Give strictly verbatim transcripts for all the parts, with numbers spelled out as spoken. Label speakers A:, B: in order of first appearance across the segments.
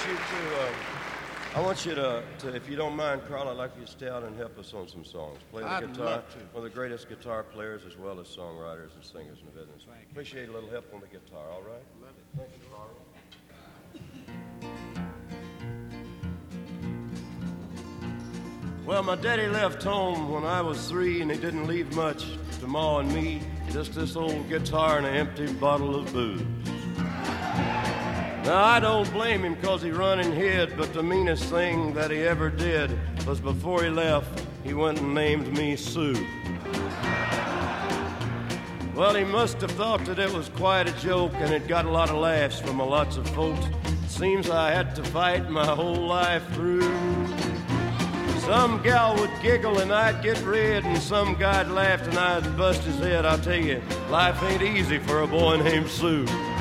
A: you to, uh, I want you to, to, if you don't mind, Carl, I'd like you to stay out and help us on some songs. Play the
B: I'd
A: guitar.
B: love to.
A: One of the greatest guitar players as well as songwriters and singers in the business.
B: Thank you.
A: Appreciate a little help on the guitar, all right?
B: Love it.
A: Thank you, Carl. Well, my daddy left home when I was three, and he didn't leave much to Ma and me, just this old guitar and an empty bottle of booze. Now, I don't blame him because he run and hid, but the meanest thing that he ever did was before he left, he went and named me Sue. Well, he must have thought that it was quite a joke, and it got a lot of laughs from a lots of folks. Seems I had to fight my whole life through. Some gal would giggle and I'd get red, and some guy'd laugh and I'd bust his head. I'll tell you, life ain't easy for a boy named Sue.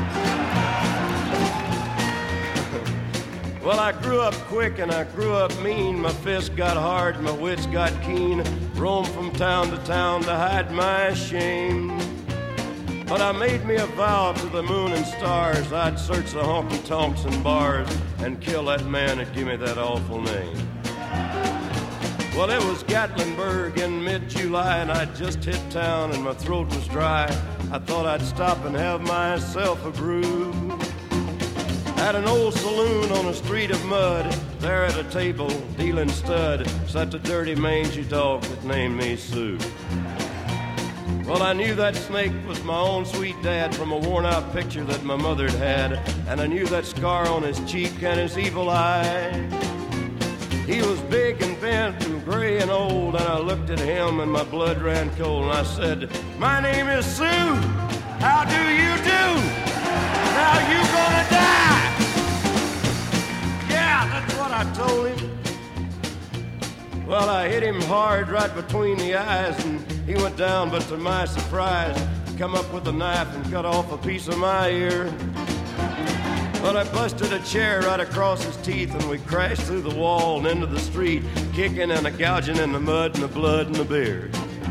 A: Well, I grew up quick and I grew up mean. My fists got hard, my wits got keen. Roamed from town to town to hide my shame. But I made me a vow to the moon and stars, I'd search the honky-tonks and bars and kill that man that gave me that awful name. Well, it was Gatlinburg in mid-July, and I'd just hit town and my throat was dry. I thought I'd stop and have myself a brew. At an old saloon on a street of mud, there at a table, dealing stud, sat the dirty mangy dog that named me Sue. Well, I knew that snake was my own sweet dad from a worn-out picture that my mother'd had, and I knew that scar on his cheek and his evil eye. He was big and bent and gray and old, and I looked at him and my blood ran cold, and I said, "My name is Sue. How do you do? Now you gonna die." Yeah, that's what I told him. Well, I hit him hard right between the eyes, and he went down, but to my surprise, he come up with a knife and cut off a piece of my ear. Well, I busted a chair right across his teeth, and we crashed through the wall and into the street, kicking and a gouging in the mud and the blood and the beard.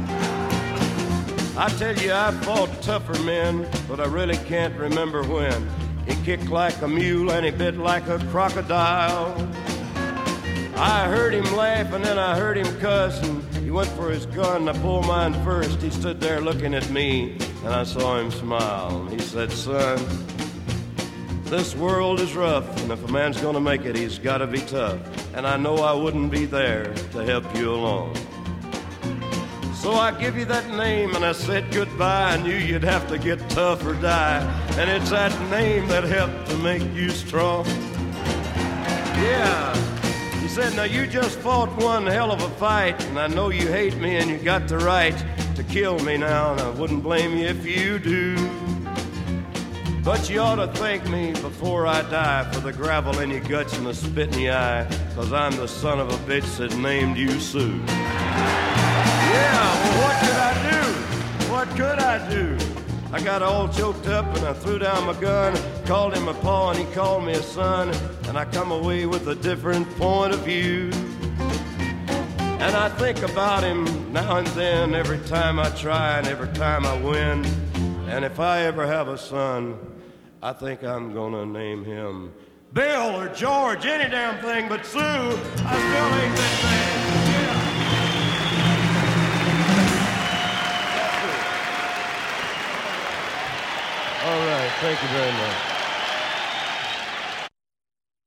A: I tell you, I fought tougher men, but I really can't remember when. He kicked like a mule and he bit like a crocodile. I heard him laugh and then I heard him cuss, and he went for his gun. I pulled mine first. He stood there looking at me, and I saw him smile. And he said, "Son, this world is rough, and if a man's gonna make it, he's gotta be tough. And I know I wouldn't be there to help you along. So I give you that name, and I said goodbye. I knew you'd have to get tough or die, and it's that name that helped to make you strong." Yeah. He said, "Now you just fought one hell of a fight, and I know you hate me and you got the right to kill me now, and I wouldn't blame you if you do. But you ought to thank me before I die for the gravel in your guts and the spit in your eye, 'cause I'm the son of a bitch that named you Sue." Yeah, well, what could I do? What could I do? I got all choked up and I threw down my gun, called him a pa and he called me a son, and I come away with a different point of view. And I think about him now and then, every time I try and every time I win. And if I ever have a son, I think I'm gonna name him Bill or George, any damn thing but Sue. I still ain't that man. Yeah. All right, thank you very much.